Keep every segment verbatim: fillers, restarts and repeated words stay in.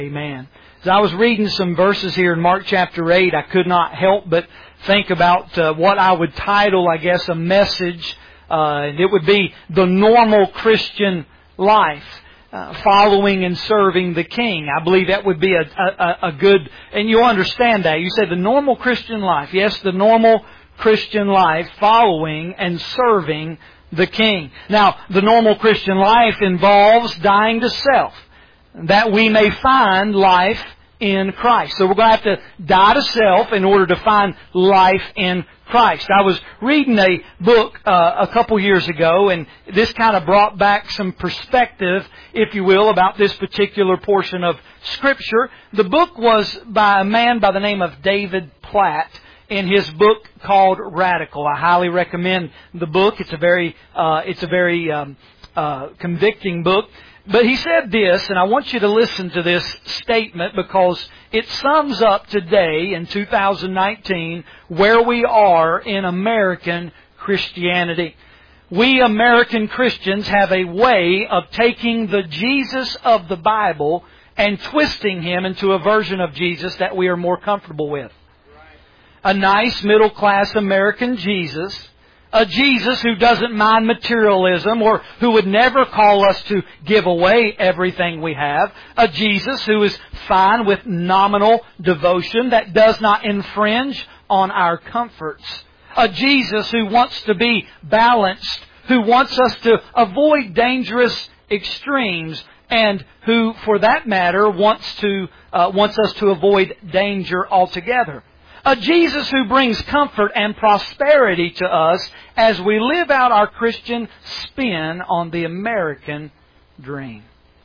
Amen. As I was reading some verses here in Mark chapter eight, I could not help but think about uh, what I would title, I guess, a message. Uh, and it would be the normal Christian life, uh, following and serving the King. I believe that would be a, a, a good, and you'll understand that. You say the normal Christian life. Yes, the normal Christian life, following and serving the King. Now, the normal Christian life involves dying to self, that we may find life in Christ. So we're going to have to die to self in order to find life in Christ. I was reading a book uh, a couple years ago, and this kind of brought back some perspective, if you will, about this particular portion of Scripture. The book was by a man by the name of David Platt, in his book called Radical. I highly recommend the book. It's a very, uh, it's a very um, uh, convicting book. But he said this, and I want you to listen to this statement because it sums up today in two thousand nineteen where we are in American Christianity. We American Christians have a way of taking the Jesus of the Bible and twisting Him into a version of Jesus that we are more comfortable with. A nice middle-class American Jesus, a Jesus who doesn't mind materialism or who would never call us to give away everything we have. A Jesus who is fine with nominal devotion that does not infringe on our comforts. A Jesus who wants to be balanced, who wants us to avoid dangerous extremes, and who, for that matter, wants to uh, wants us to avoid danger altogether. A Jesus who brings comfort and prosperity to us as we live out our Christian spin on the American dream.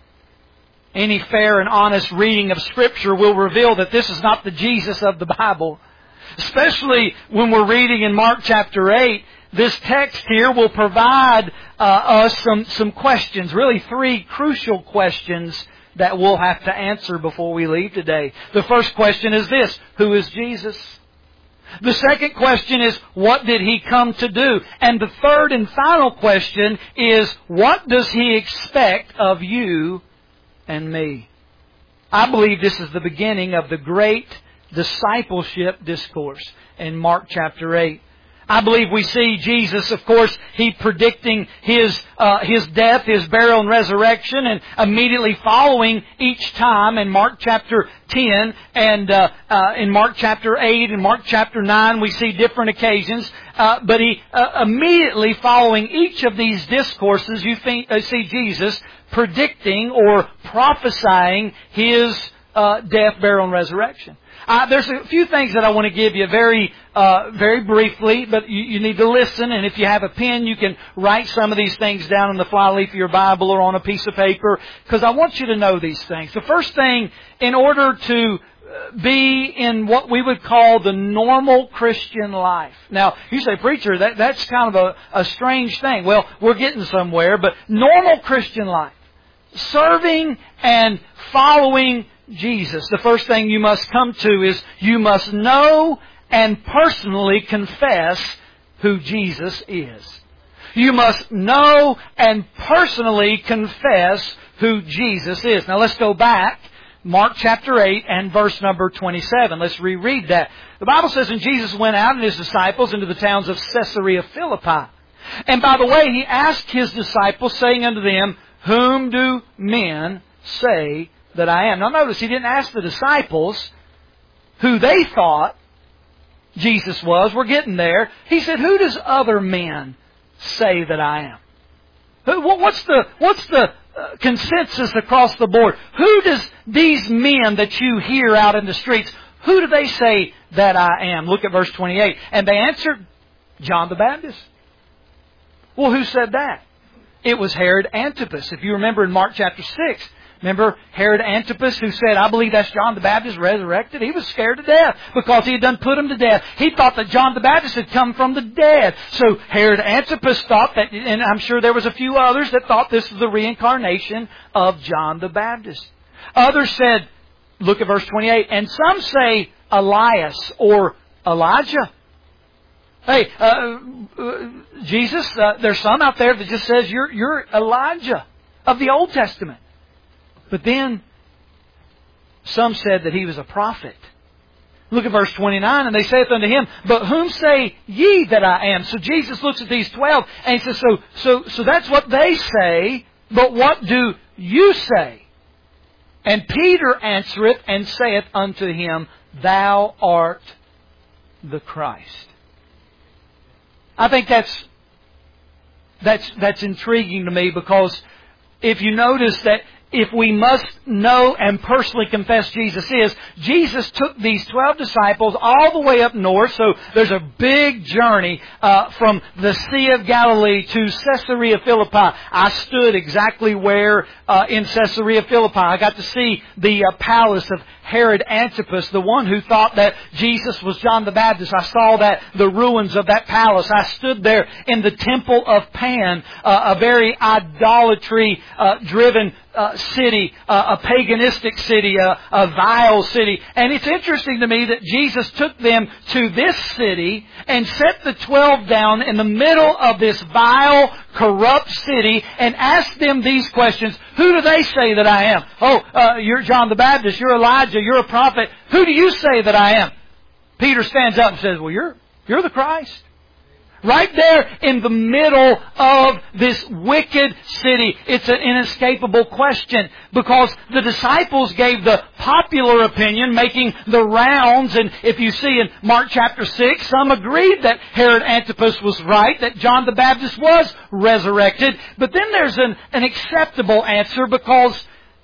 Any fair and honest reading of Scripture will reveal that this is not the Jesus of the Bible. Especially when we're reading in Mark chapter eight, this text here will provide uh, us some, some questions, really three crucial questions that we'll have to answer before we leave today. The first question is this: who is Jesus? The second question is, what did He come to do? And the third and final question is, what does He expect of you and me? I believe this is the beginning of the great discipleship discourse in Mark chapter eight. I believe we see Jesus, of course, He predicting His uh, His death, His burial and resurrection, and immediately following each time in Mark chapter ten and uh, uh, in Mark chapter eight and Mark chapter nine, we see different occasions. Uh, but He uh, immediately following each of these discourses, you think, uh, see Jesus predicting or prophesying His uh, death, burial, and resurrection. Uh, there's a few things that I want to give you very, uh, very briefly, but you, you need to listen. And if you have a pen, you can write some of these things down on the flyleaf of your Bible or on a piece of paper, because I want you to know these things. The first thing, in order to be in what we would call the normal Christian life. Now, you say, preacher, that, that's kind of a, a strange thing. Well, we're getting somewhere, but normal Christian life, serving and following Jesus. The first thing you must come to is you must know and personally confess who Jesus is. You must know and personally confess who Jesus is. Now let's go back. Mark chapter eight and verse number twenty-seven. Let's reread that. The Bible says, and Jesus went out and His disciples into the towns of Caesarea Philippi. And by the way, He asked His disciples, saying unto them, whom do men say that I am? Now notice, He didn't ask the disciples who they thought Jesus was. We're getting there. He said, who does other men say that I am? What's the, what's the consensus across the board? Who does these men that you hear out in the streets, who do they say that I am? Look at verse twenty-eight. And they answered, John the Baptist. Well, who said that? It was Herod Antipas. If you remember in Mark chapter six, remember Herod Antipas who said, I believe that's John the Baptist resurrected? He was scared to death because he had done put him to death. He thought that John the Baptist had come from the dead. So Herod Antipas thought that, and I'm sure there was a few others that thought this was the reincarnation of John the Baptist. Others said, look at verse twenty-eight, and some say Elias or Elijah. Hey, uh, uh, Jesus, uh, there's some out there that just says you're, you're Elijah of the Old Testament. But then some said that He was a prophet. Look at verse twenty-nine, and they saith unto Him, But whom say ye that I am? So Jesus looks at these twelve, and He says, So, so, so that's what they say, but what do you say? And Peter answereth and saith unto Him, Thou art the Christ. I think that's that's that's intriguing to me, because if you notice that if we must know and personally confess Jesus is, Jesus took these twelve disciples all the way up north. So there's a big journey uh, from the Sea of Galilee to Caesarea Philippi. I stood exactly where uh, in Caesarea Philippi. I got to see the uh, palace of Herod Antipas, the one who thought that Jesus was John the Baptist. I saw that the ruins of that palace. I stood there in the temple of Pan, uh, a very idolatry-driven uh, city, uh, a paganistic city, uh, a vile city. And it's interesting to me that Jesus took them to this city and set the twelve down in the middle of this vile, corrupt city and asked them these questions. Who do they say that I am? Oh, uh, you're John the Baptist. You're Elijah. You're a prophet. Who do you say that I am? Peter stands up and says, well, you're, you're the Christ. Right there in the middle of this wicked city. It's an inescapable question, because the disciples gave the popular opinion, making the rounds. And if you see in Mark chapter six, some agreed that Herod Antipas was right, that John the Baptist was resurrected. But then there's an, an acceptable answer, because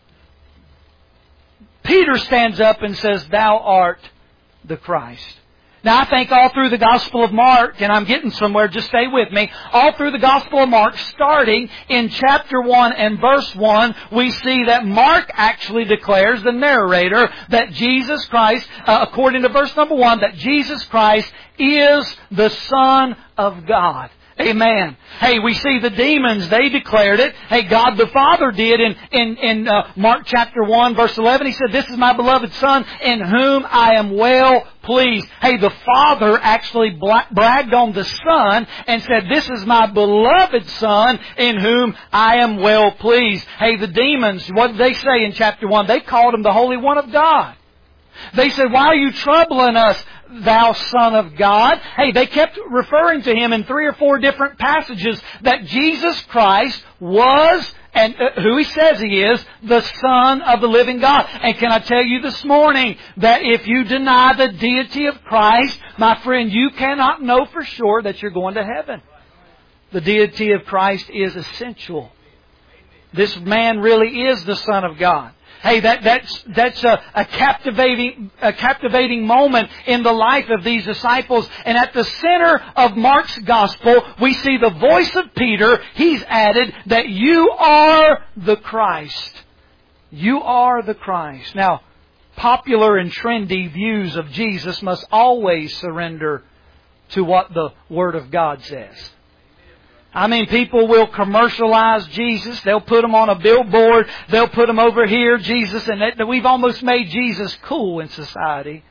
Peter stands up and says, Thou art the Christ. Now, I think all through the Gospel of Mark, and I'm getting somewhere, just stay with me, all through the Gospel of Mark, starting in chapter one and verse one, we see that Mark actually declares, the narrator, that Jesus Christ, uh, according to verse number one, that Jesus Christ is the Son of God. Amen. Hey, we see the demons, they declared it. Hey, God the Father did in, in, in uh, Mark chapter one, verse eleven. He said, This is my beloved Son, in whom I am well pleased. Hey, the Father actually bla- bragged on the Son and said, This is my beloved Son, in whom I am well pleased. Hey, the demons, what did they say in chapter one? They called Him the Holy One of God. They said, Why are you troubling us, thou Son of God? Hey, they kept referring to Him in three or four different passages that Jesus Christ was, and uh, who He says He is, the Son of the living God. And can I tell you this morning that if you deny the deity of Christ, my friend, you cannot know for sure that you're going to heaven. The deity of Christ is essential. This man really is the Son of God. Hey, that, that's, that's a, a captivating, a captivating moment in the life of these disciples. And at the center of Mark's Gospel, we see the voice of Peter. He's added that you are the Christ. You are the Christ. Now, popular and trendy views of Jesus must always surrender to what the Word of God says. I mean, people will commercialize Jesus. They'll put Him on a billboard. They'll put Him over here, Jesus. And that, we've almost made Jesus cool in society.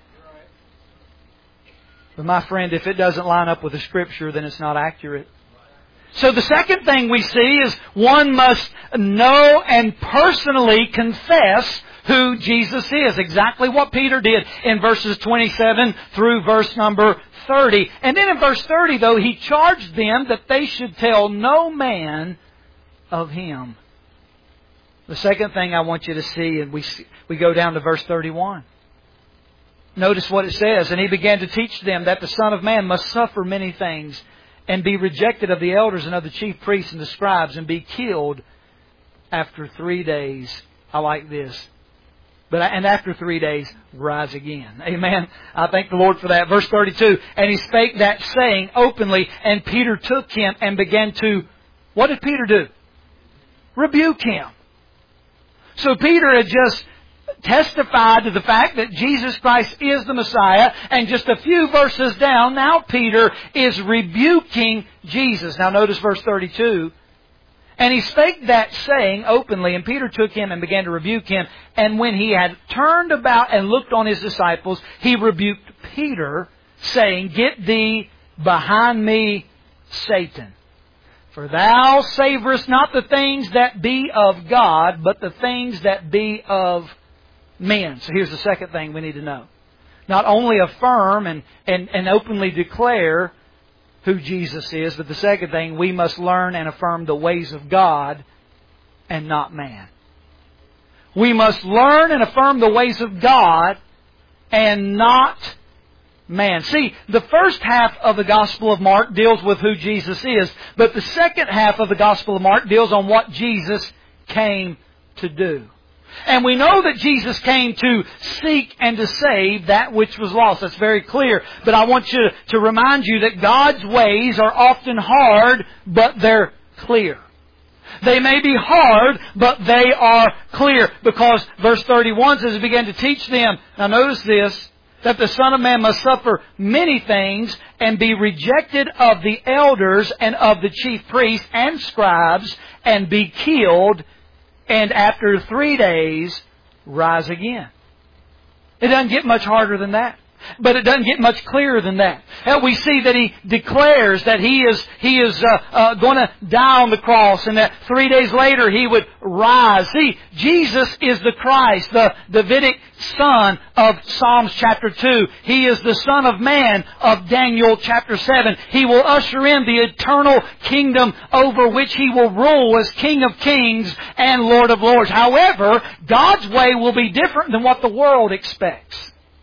But my friend, if it doesn't line up with the Scripture, then it's not accurate. So the second thing we see is one must know and personally confess who Jesus is. Exactly what Peter did in verses twenty-seven through verse number thirty. And then in verse thirty, though, he charged them that they should tell no man of Him. The second thing I want you to see, and we see, we go down to verse thirty-one. Notice what it says. And He began to teach them that the Son of Man must suffer many things, and be rejected of the elders and of the chief priests and the scribes, and be killed after three days. I like this. But and after three days, rise again. Amen. I thank the Lord for that. Verse thirty-two. And He spake that saying openly, and Peter took him and began to... What did Peter do? Rebuke him. So Peter had just testified to the fact that Jesus Christ is the Messiah, and just a few verses down, now Peter is rebuking Jesus. Now notice verse thirty-two. And he spake that saying openly, and Peter took him and began to rebuke him. And when he had turned about and looked on his disciples, he rebuked Peter, saying, Get thee behind me, Satan. For thou savorest not the things that be of God, but the things that be of men. So here's the second thing we need to know. Not only affirm and, and, and openly declare who Jesus is, but the second thing, we must learn and affirm the ways of God and not man. We must learn and affirm the ways of God and not man. See, the first half of the Gospel of Mark deals with who Jesus is, but the second half of the Gospel of Mark deals on what Jesus came to do. And we know that Jesus came to seek and to save that which was lost. That's very clear. But I want you to, to remind you that God's ways are often hard, but they're clear. They may be hard, but they are clear. Because verse thirty-one says, He began to teach them. Now notice this, that the Son of Man must suffer many things and be rejected of the elders and of the chief priests and scribes and be killed, and after three days rise again. It doesn't get much harder than that. But it doesn't get much clearer than that. And we see that He declares that He is He is uh, uh, going to die on the cross, and that three days later He would rise. See, Jesus is the Christ, the Davidic Son of Psalms chapter two. He is the Son of Man of Daniel chapter seven. He will usher in the eternal kingdom over which He will rule as King of Kings and Lord of Lords. However, God's way will be different than what the world expects.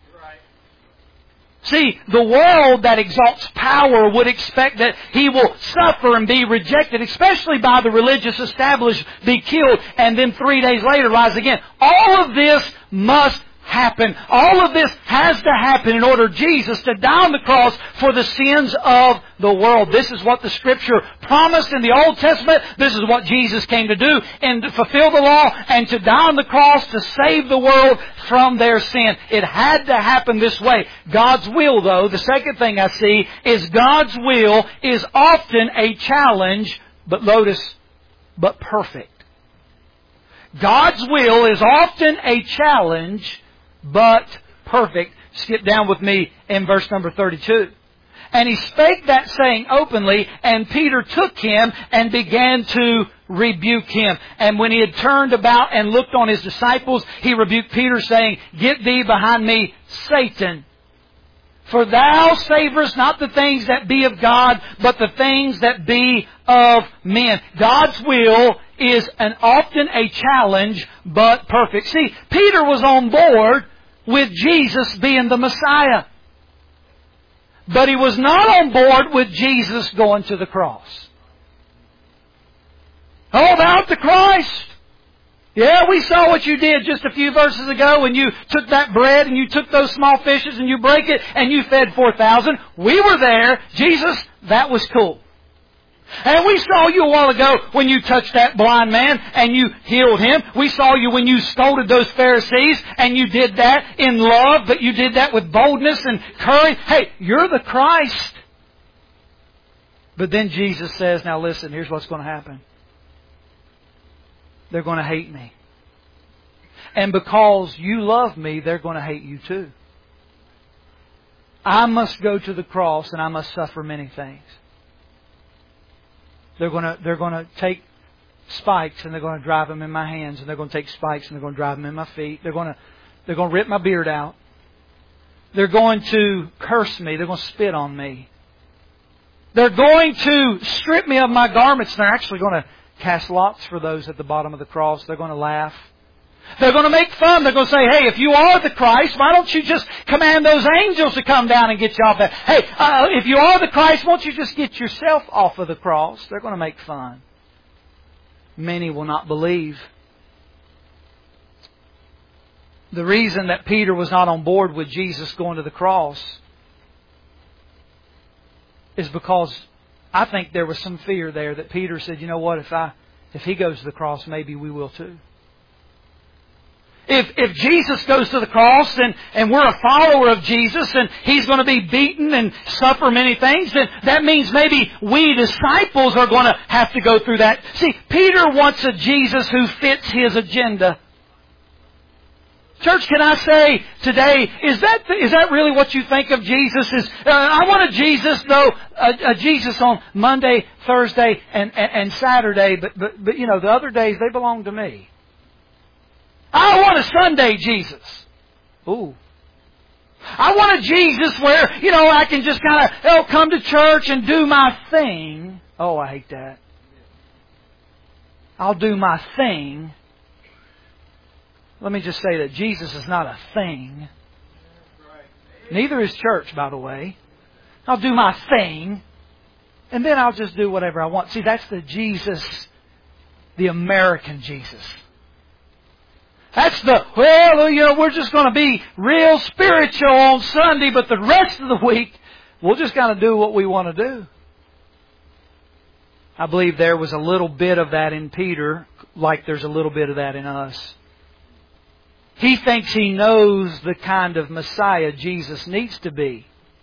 See, the world that exalts power would expect that He will suffer and be rejected, especially by the religious established, be killed, and then three days later rise again. All of this must happen. All of this has to happen in order Jesus to die on the cross for the sins of the world. This is what the Scripture promised in the Old Testament. This is what Jesus came to do, and to fulfill the law and to die on the cross to save the world from their sin. It had to happen this way. God's will, though, the second thing I see is God's will is often a challenge, but notice, but perfect. God's will is often a challenge, but perfect. Skip down with me in verse number thirty-two. And He spake that saying openly, and Peter took him and began to rebuke him. And when he had turned about and looked on his disciples, he rebuked Peter, saying, Get thee behind me, Satan. For thou savorest not the things that be of God, but the things that be of men. God's will is an often a challenge, but perfect. See, Peter was on board with Jesus being the Messiah. But he was not on board with Jesus going to the cross. How about the Christ? Yeah, we saw what you did just a few verses ago when you took that bread and you took those small fishes and you break it and you fed four thousand. We were there. Jesus, that was cool. And we saw you a while ago when you touched that blind man and you healed him. We saw you when you scolded those Pharisees and you did that in love, but you did that with boldness and courage. Hey, you're the Christ. But then Jesus says, now listen, here's what's going to happen. They're going to hate me. And because you love me, they're going to hate you too. I must go to the cross and I must suffer many things. They're going to, they're going to take spikes and they're going to drive them in my hands, and they're going to take spikes and they're going to drive them in my feet. They're going to, they're going to rip my beard out. They're going to curse me. They're going to spit on me. They're going to strip me of my garments. They're actually going to cast lots for those at the bottom of the cross. They're going to laugh. They're going to make fun. They're going to say, hey, if you are the Christ, why don't you just command those angels to come down and get you off that? Hey, uh, if you are the Christ, won't you just get yourself off of the cross? They're going to make fun. Many will not believe. The reason that Peter was not on board with Jesus going to the cross is because I think there was some fear there that Peter said, you know what, if I, if he goes to the cross, maybe we will too. If, if Jesus goes to the cross and, and we're a follower of Jesus and He's going to be beaten and suffer many things, then that means maybe we disciples are going to have to go through that. See, Peter wants a Jesus who fits his agenda. Church, can I say today, is that is that really what you think of Jesus? Is uh, I want a Jesus, though, a, a Jesus on Monday, Thursday, and, and, and Saturday, but, but, but, you know, the other days, they belong to me. I want a Sunday Jesus. Ooh. I want a Jesus where, you know, I can just kind of, oh, come to church and do my thing. Oh, I hate that. I'll do my thing. Let me just say that Jesus is not a thing. Neither is church, by the way. I'll do my thing, and then I'll just do whatever I want. See, that's the Jesus, the American Jesus. That's the, well, you know, we're just going to be real spiritual on Sunday, but the rest of the week, we'll just kind of do what we want to do. I believe there was a little bit of that in Peter, like there's a little bit of that in us. He thinks he knows the kind of Messiah Jesus needs to be,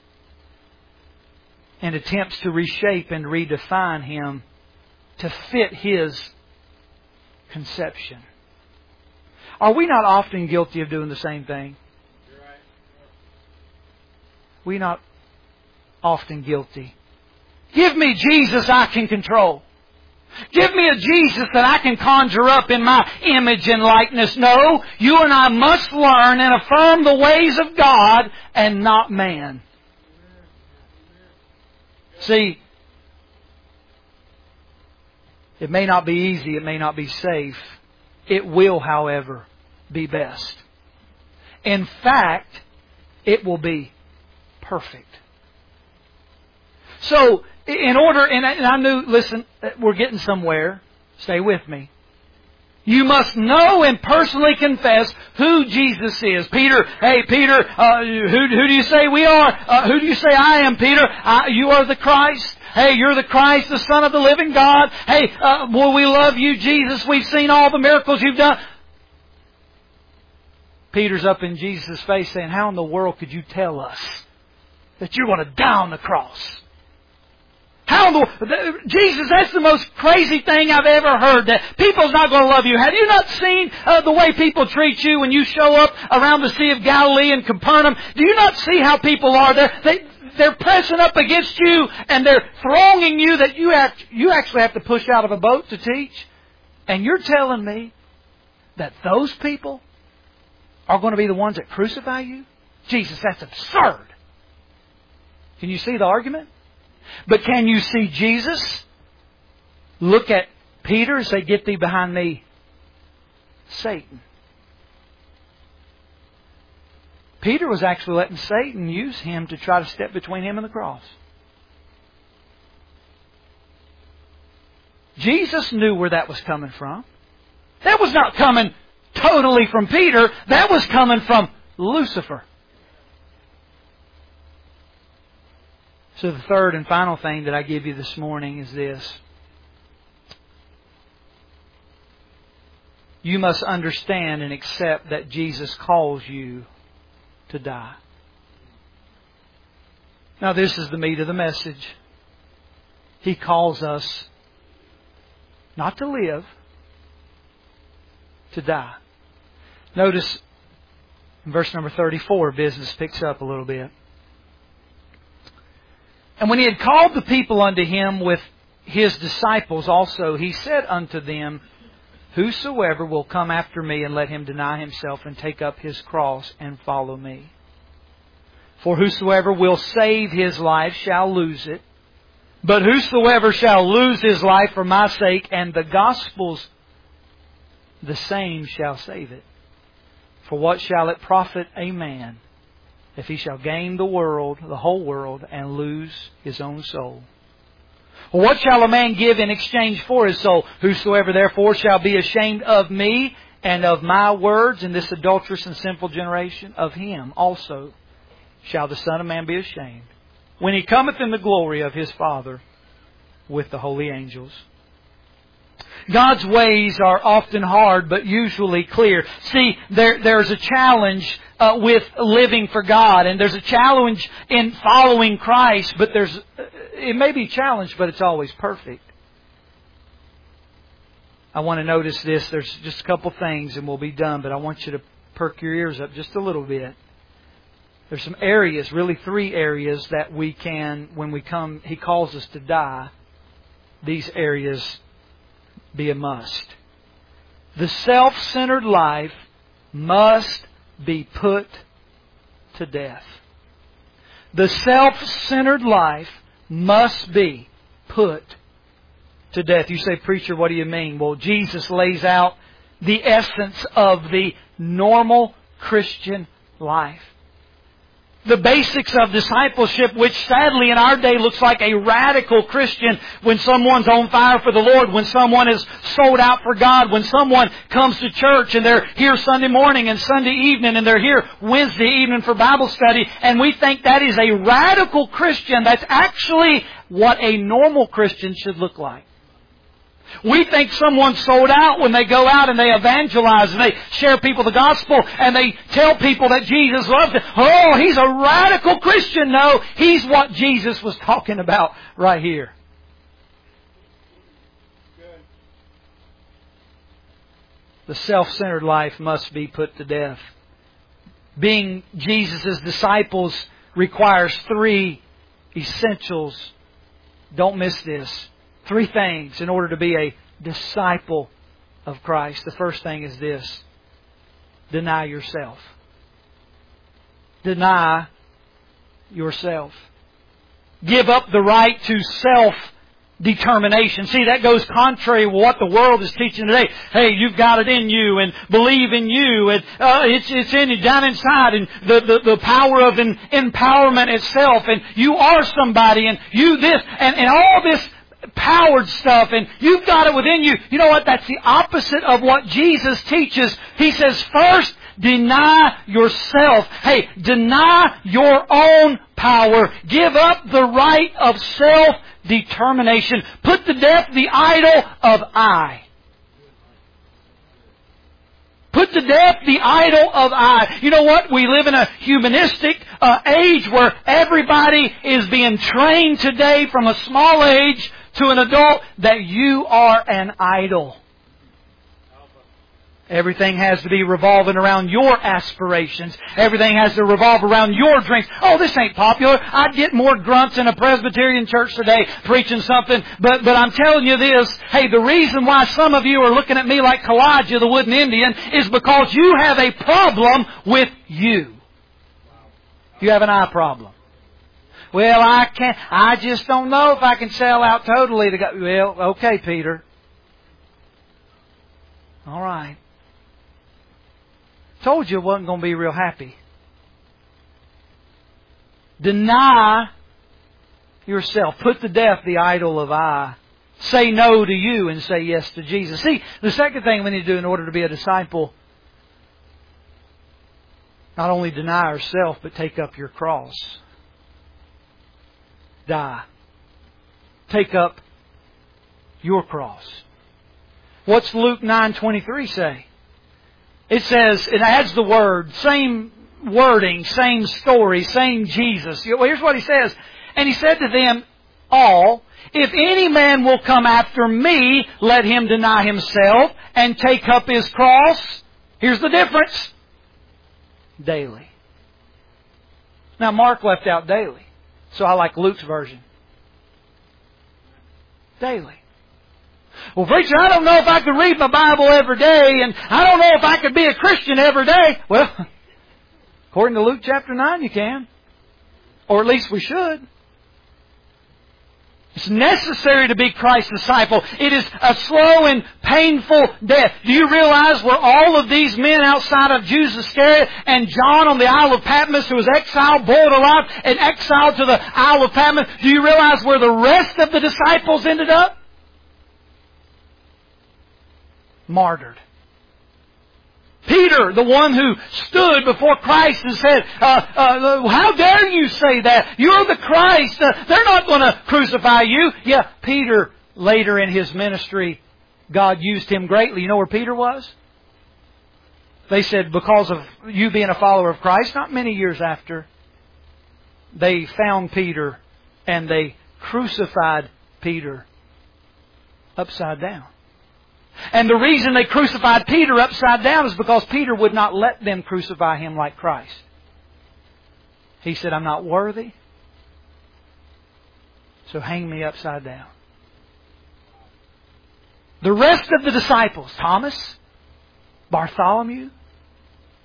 and attempts to reshape and redefine Him to fit his conception. Are we not often guilty of doing the same thing? We not often guilty. Give me Jesus I can control. Give me a Jesus that I can conjure up in my image and likeness. No, you and I must learn and affirm the ways of God and not man. See, it may not be easy, it may not be safe. It will, however, be best. In fact, it will be perfect. So, in order, and I knew, listen, we're getting somewhere. Stay with me. You must know and personally confess who Jesus is. Peter, hey Peter, uh, who, who do you say we are? Uh, who do you say I am, Peter? I, you are the Christ. Hey, you're the Christ, the Son of the living God. Hey, uh, boy, we love you, Jesus. We've seen all the miracles you've done. Peter's up in Jesus' face saying, how in the world could you tell us that you're going to die on the cross? How in the, Jesus, that's the most crazy thing I've ever heard, that people's not going to love you. Have you not seen uh, the way people treat you when you show up around the Sea of Galilee and Capernaum? Do you not see how people are? They're, they, they're pressing up against you and they're thronging you that you, have, you actually have to push out of a boat to teach. And you're telling me that those people are going to be the ones that crucify you? Jesus, that's absurd. Can you see the argument? But can you see Jesus look at Peter and say, get thee behind me, Satan? Peter was actually letting Satan use him to try to step between him and the cross. Jesus knew where that was coming from. That was not coming totally from Peter. That was coming from Lucifer. So the third and final thing that I give you this morning is this. You must understand and accept that Jesus calls you to die. Now this is the meat of the message. He calls us not to live, to die. Notice in verse number thirty-four, business picks up a little bit. And when he had called the people unto him with his disciples also, he said unto them, whosoever will come after me, and let him deny himself and take up his cross and follow me. For whosoever will save his life shall lose it. But whosoever shall lose his life for my sake and the gospel's, the same shall save it. For what shall it profit a man if he shall gain the world, the whole world, and lose his own soul? Or what shall a man give in exchange for his soul? Whosoever therefore shall be ashamed of me and of my words in this adulterous and sinful generation, of him also shall the Son of Man be ashamed, when he cometh in the glory of his Father with the holy angels. God's ways are often hard, but usually clear. See, there, there's a challenge uh, with living for God, and there's a challenge in following Christ, but there's it may be challenged, but it's always perfect. I want to notice this. There's just a couple things, and we'll be done, but I want you to perk your ears up just a little bit. There's some areas, really three areas, that we can, when we come, He calls us to die, these areas be a must. The self-centered life must be put to death. The self-centered life must be put to death. You say, preacher, what do you mean? Well, Jesus lays out the essence of the normal Christian life. The basics of discipleship, which sadly in our day looks like a radical Christian when someone's on fire for the Lord, when someone is sold out for God, when someone comes to church and they're here Sunday morning and Sunday evening and they're here Wednesday evening for Bible study, and we think that is a radical Christian. That's actually what a normal Christian should look like. We think someone's sold out when they go out and they evangelize and they share people the gospel and they tell people that Jesus loves them. Oh, he's a radical Christian. No, he's what Jesus was talking about right here. The self-centered life must be put to death. Being Jesus' disciples requires three essentials. Don't miss this. Three things in order to be a disciple of Christ. The first thing is this. Deny yourself. Deny yourself. Give up the right to self-determination. See, that goes contrary to what the world is teaching today. Hey, you've got it in you and believe in you. And uh, it's, it's in you, down inside. And the, the, the power of an empowerment itself. And you are somebody. And you this. And, and all this powered stuff, and you've got it within you. You know what? That's the opposite of what Jesus teaches. He says, first, deny yourself. Hey, deny your own power. Give up the right of self-determination. Put to death the idol of I. Put to death the idol of I. You know what? We live in a humanistic uh, age where everybody is being trained today from a small age to an adult that you are an idol. Everything has to be revolving around your aspirations. Everything has to revolve around your dreams. Oh, this ain't popular. I'd get more grunts in a Presbyterian church today preaching something. But but I'm telling you this. Hey, the reason why some of you are looking at me like Kalijah, the wooden Indian, is because you have a problem with you. You have an I problem. Well, I can't, I just don't know if I can sell out totally to God. Well, okay, Peter. All right. Told you it wasn't going to be real happy. Deny yourself. Put to death the idol of I. Say no to you and say yes to Jesus. See, the second thing we need to do in order to be a disciple, not only deny ourselves, but take up your cross. Die. Take up your cross. What's Luke nine twenty-three say? It says, it adds the word, same wording, same story, same Jesus. Well, here's what He says. And He said to them all, if any man will come after me, let him deny himself and take up his cross. Here's the difference. Daily. Now, Mark left out daily. So I like Luke's version. Daily. Well, preacher, I don't know if I could read my Bible every day, and I don't know if I could be a Christian every day. Well, according to Luke chapter nine, you can. Or at least we should. It's necessary to be Christ's disciple. It is a slow and painful death. Do you realize where all of these men outside of Judas Iscariot and John on the Isle of Patmos, who was exiled, boiled alive, and exiled to the Isle of Patmos, do you realize where the rest of the disciples ended up? Martyred. Peter, the one who stood before Christ and said, uh, uh, how dare you say that? You're the Christ. Uh, they're not going to crucify you. Yeah, Peter, later in his ministry, God used him greatly. You know where Peter was? They said, because of you being a follower of Christ, not many years after, they found Peter and they crucified Peter upside down. And the reason they crucified Peter upside down is because Peter would not let them crucify Him like Christ. He said, I'm not worthy, so hang me upside down. The rest of the disciples, Thomas, Bartholomew,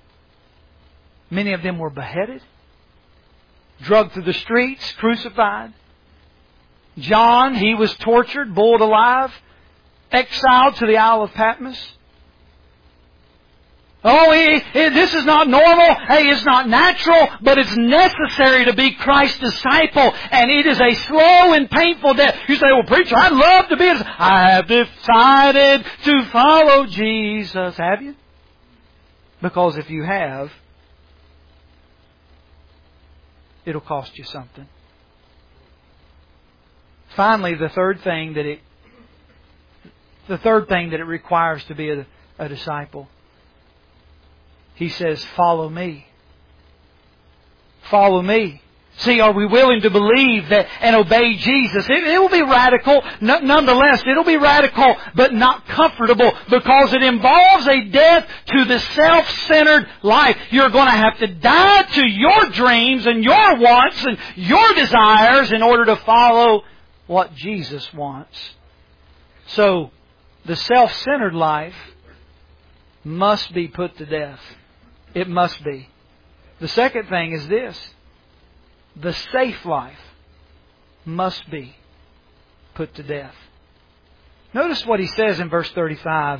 Many of them were beheaded, dragged through the streets, crucified. John, he was tortured, boiled alive, exiled to the Isle of Patmos. Oh, he, he, this is not normal. Hey, it's not natural, but it's necessary to be Christ's disciple. And it is a slow and painful death. You say, well, preacher, I'd love to be a disciple. I have decided to follow Jesus. Have you? Because if you have, it'll cost you something. Finally, the third thing that it, the third thing that it requires to be a, a disciple. He says, follow me. Follow me. See, are we willing to believe that and obey Jesus? It, it will be radical. No, nonetheless, it'll be radical, but not comfortable, because it involves a death to the self-centered life. You're going to have to die to your dreams and your wants and your desires in order to follow what Jesus wants. So, the self-centered life must be put to death. It must be. The second thing is this. The safe life must be put to death. Notice what he says in verse thirty-five.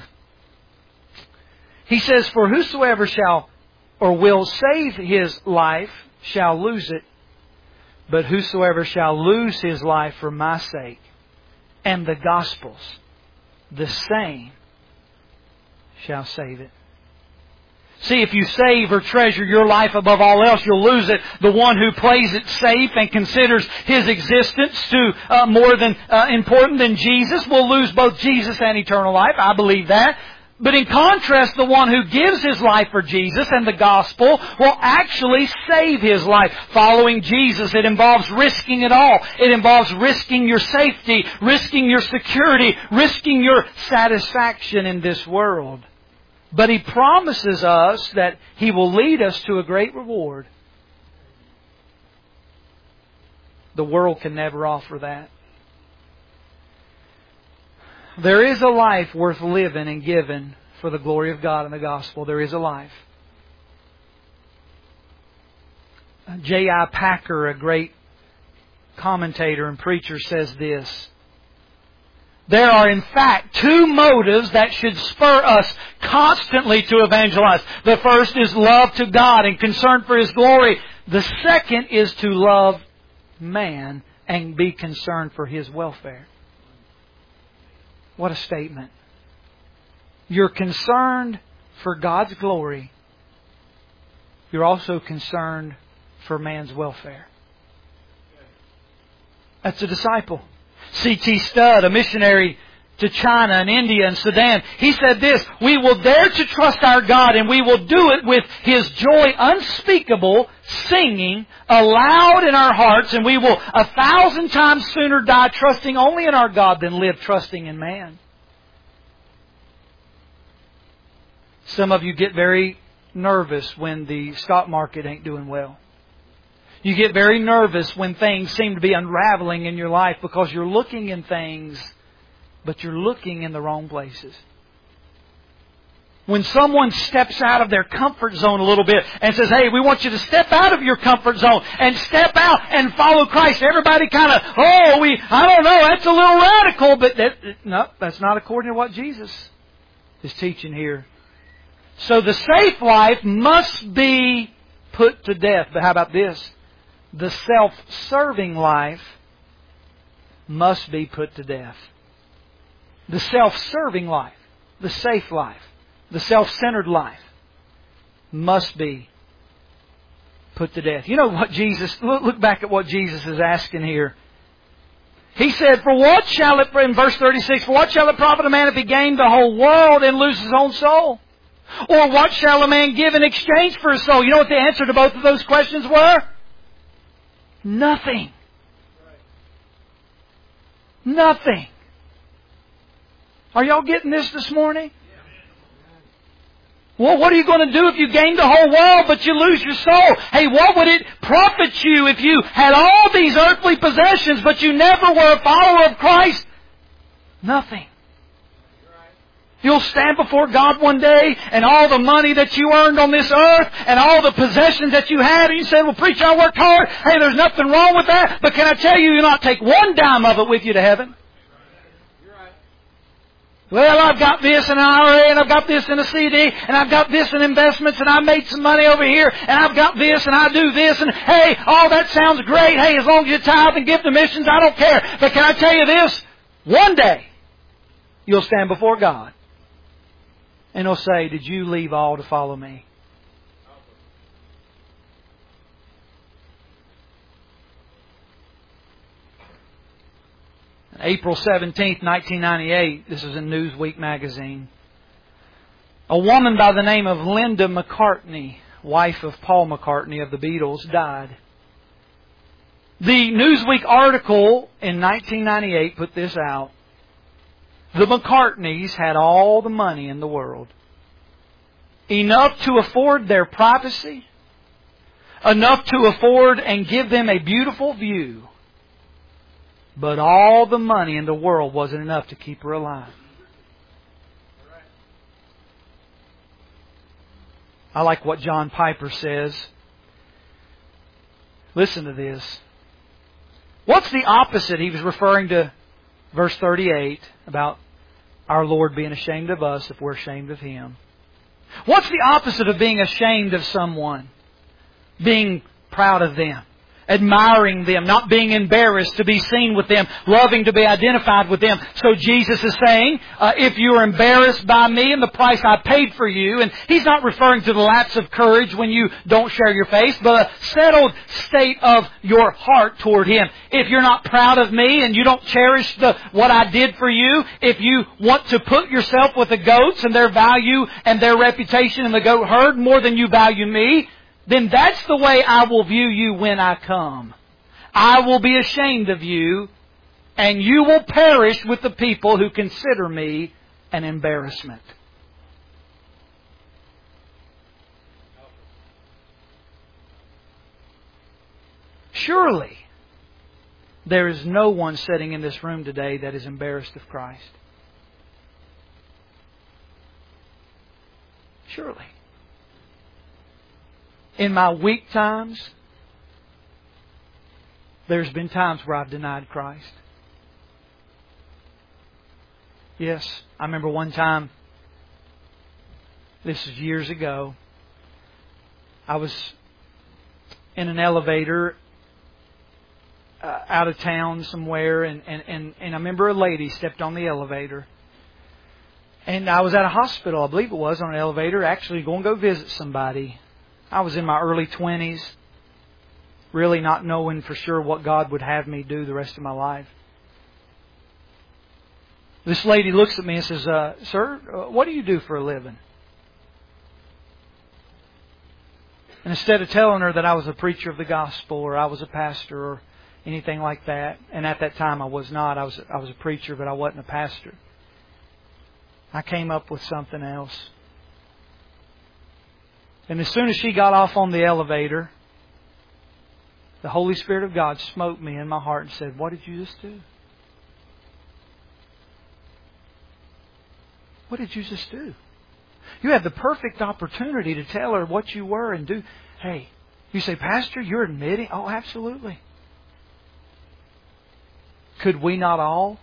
He says, for whosoever shall or will save his life shall lose it. But whosoever shall lose his life for my sake and the gospel's, the same shall save it. See, if you save or treasure your life above all else, you'll lose it. The one who plays it safe and considers his existence to uh, more than uh, important than Jesus will lose both Jesus and eternal life. I believe that. But in contrast, the one who gives his life for Jesus and the gospel will actually save his life. Following Jesus, it involves risking it all. It involves risking your safety, risking your security, risking your satisfaction in this world. But He promises us that He will lead us to a great reward. The world can never offer that. There is a life worth living and given for the glory of God and the gospel. There is a life. J I Packer, a great commentator and preacher, says this. There are in fact two motives that should spur us constantly to evangelize. The first is love to God and concern for His glory. The second is to love man and be concerned for his welfare. What a statement. You're concerned for God's glory. You're also concerned for man's welfare. That's a disciple. C T Studd, a missionary to China and India and Sudan, he said this, we will dare to trust our God and we will do it with His joy unspeakable, singing aloud in our hearts, and we will a thousand times sooner die trusting only in our God than live trusting in man. Some of you get very nervous when the stock market ain't doing well. You get very nervous when things seem to be unraveling in your life because you're looking in things, but you're looking in the wrong places. When someone steps out of their comfort zone a little bit and says, hey, we want you to step out of your comfort zone and step out and follow Christ. Everybody kind of, oh, we, I don't know, that's a little radical, but that, no, that's not according to what Jesus is teaching here. So the safe life must be put to death. But how about this? The self-serving life must be put to death. The self-serving life, the safe life, the self-centered life must be put to death. You know what Jesus, look, look back at what Jesus is asking here. He said, for what shall it, in verse thirty-six, for what shall it profit a man if he gain the whole world and lose his own soul? Or what shall a man give in exchange for his soul? You know what the answer to both of those questions were? Nothing. Nothing. Are y'all getting this this morning? Well, what are you going to do if you gain the whole world but you lose your soul? Hey, what would it profit you if you had all these earthly possessions but you never were a follower of Christ? Nothing. You'll stand before God one day and all the money that you earned on this earth and all the possessions that you had, and you said, well, preacher, I worked hard. Hey, there's nothing wrong with that. But can I tell you, you'll not take one dime of it with you to heaven. Well, I've got this in an I R A, and I've got this in a C D, and I've got this in investments, and I made some money over here, and I've got this, and I do this, and hey, all that sounds great. Hey, as long as you tithe and give to missions, I don't care. But can I tell you this? One day, you'll stand before God. And He'll say, did you leave all to follow me? April seventeenth, nineteen ninety-eight, this is in Newsweek magazine. A woman by the name of Linda McCartney, wife of Paul McCartney of the Beatles, died. The Newsweek article in nineteen ninety-eight put this out. The McCartneys had all the money in the world. Enough to afford their privacy. Enough to afford and give them a beautiful view. But all the money in the world wasn't enough to keep her alive. I like what John Piper says. Listen to this. What's the opposite? He was referring to verse thirty-eight about our Lord being ashamed of us if we're ashamed of Him. What's the opposite of being ashamed of someone? Being proud of them. Admiring them, not being embarrassed to be seen with them, loving to be identified with them. So Jesus is saying, uh, if you are embarrassed by me and the price I paid for you, and He's not referring to the lapse of courage when you don't share your face, but a settled state of your heart toward Him. If you're not proud of me and you don't cherish the what I did for you, if you want to put yourself with the goats and their value and their reputation in the goat herd more than you value me, then that's the way I will view you when I come. I will be ashamed of you, and you will perish with the people who consider me an embarrassment. Surely, there is no one sitting in this room today that is embarrassed of Christ. Surely. In my weak times, there's been times where I've denied Christ. Yes, I remember one time, this was years ago, I was in an elevator uh, out of town somewhere, and, and, and, and I remember a lady stepped on the elevator. And I was at a hospital, I believe it was, on an elevator, actually going to go visit somebody. I was in my early twenties, really not knowing for sure what God would have me do the rest of my life. This lady looks at me and says, uh, Sir, what do you do for a living? And instead of telling her that I was a preacher of the gospel or I was a pastor or anything like that, and at that time I was not, I was, I was a preacher, but I wasn't a pastor, I came up with something else. And as soon as she got off on the elevator, the Holy Spirit of God smote me in my heart and said, what did you just do? What did you just do? You had the perfect opportunity to tell her what you were and do. Hey, you say, Pastor, you're admitting? Oh, absolutely. Could we not all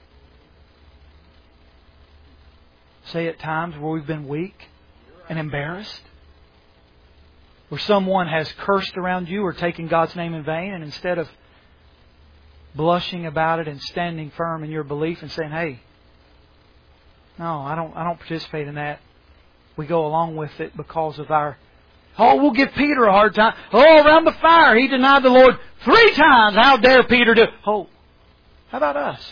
say at times where we've been weak and embarrassed? Where someone has cursed around you or taken God's name in vain, and instead of blushing about it and standing firm in your belief and saying, hey, no, I don't I don't participate in that. We go along with it because of our, oh, we'll give Peter a hard time. Oh, around the fire, he denied the Lord three times. How dare Peter do? Oh, how about us?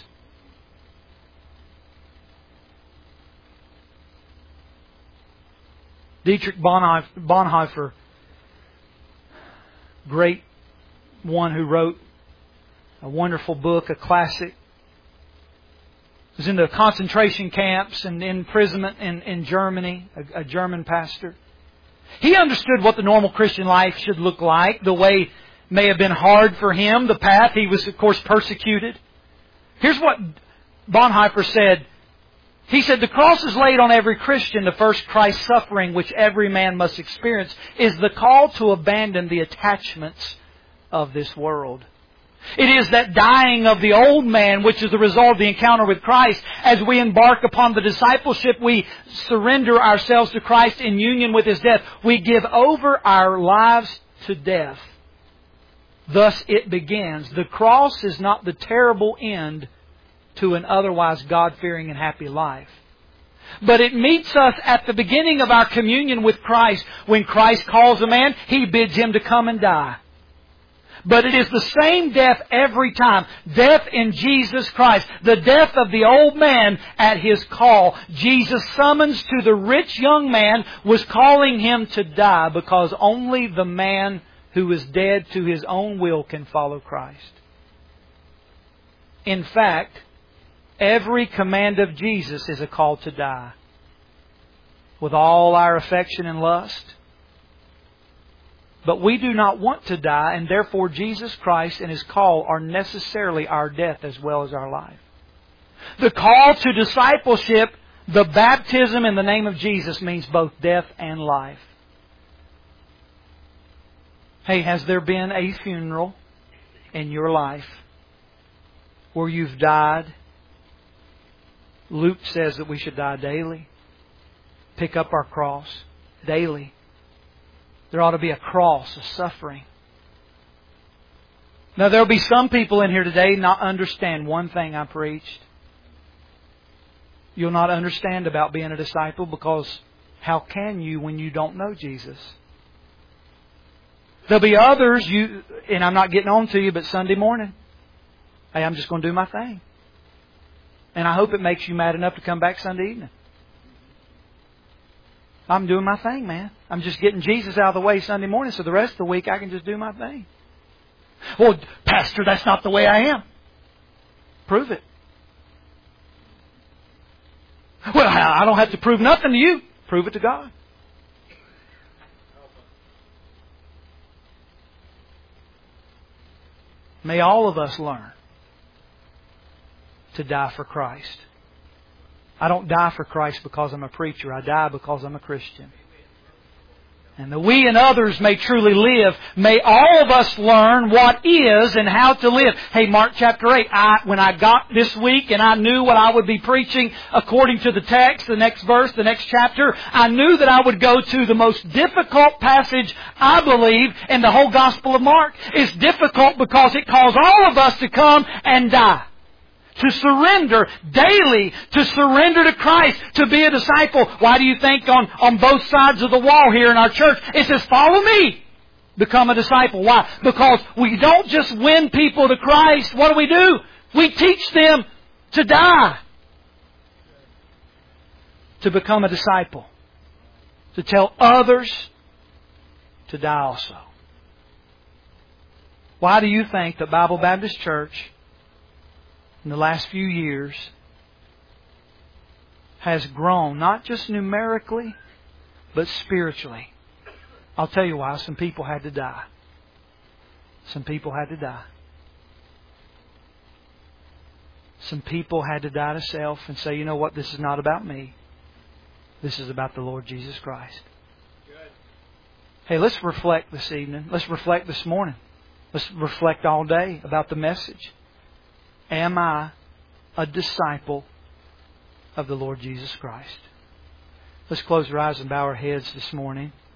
Dietrich Bonhoeffer, great one who wrote a wonderful book, a classic. Was in the concentration camps and imprisonment in, in Germany, a, a German pastor. He understood what the normal Christian life should look like. The way may have been hard for him, the path. He was, of course, persecuted. Here's what Bonhoeffer said. He said, the cross is laid on every Christian. The first Christ's suffering, which every man must experience, is the call to abandon the attachments of this world. It is that dying of the old man, which is the result of the encounter with Christ. As we embark upon the discipleship, we surrender ourselves to Christ in union with His death. We give over our lives to death. Thus it begins. The cross is not the terrible end to an otherwise God-fearing and happy life. But it meets us at the beginning of our communion with Christ. When Christ calls a man, He bids him to come and die. But it is the same death every time. Death in Jesus Christ. The death of the old man at His call. Jesus' summons to the rich young man was calling him to die, because only the man who is dead to his own will can follow Christ. In fact, every command of Jesus is a call to die. With all our affection and lust. But we do not want to die, and therefore Jesus Christ and His call are necessarily our death as well as our life. The call to discipleship, the baptism in the name of Jesus, means both death and life. Hey, has there been a funeral in your life where you've died? Luke says that we should die daily. Pick up our cross daily. There ought to be a cross of suffering. Now, there will be some people in here today not understand one thing I preached. You'll not understand about being a disciple, because how can you when you don't know Jesus? There'll be others, you, and I'm not getting on to you, but Sunday morning, hey, I'm just going to do my thing. And I hope it makes you mad enough to come back Sunday evening. I'm doing my thing, man. I'm just getting Jesus out of the way Sunday morning, so the rest of the week I can just do my thing. Well, Pastor, that's not the way I am. Prove it. Well, I don't have to prove nothing to you. Prove it to God. May all of us learn to die for Christ. I don't die for Christ because I'm a preacher. I die because I'm a Christian. And that we and others may truly live. May all of us learn what is and how to live. Hey, Mark chapter eight, I, when I got this week and I knew what I would be preaching according to the text, the next verse, the next chapter, I knew that I would go to the most difficult passage, I believe, in the whole Gospel of Mark. It's difficult because it calls all of us to come and die. To surrender daily, to surrender to Christ, to be a disciple. Why do you think on, on both sides of the wall here in our church, it says, follow me, become a disciple. Why? Because we don't just win people to Christ. What do we do? We teach them to die. To become a disciple. To tell others to die also. Why do you think that Bible Baptist Church in the last few years has grown, not just numerically, but spiritually? I'll tell you why. Some people had to die. Some people had to die. Some people had to die to self and say, you know what, this is not about me. This is about the Lord Jesus Christ. Good. Hey, let's reflect this evening. Let's reflect this morning. Let's reflect all day about the message. Am I a disciple of the Lord Jesus Christ? Let's close our eyes and bow our heads this morning.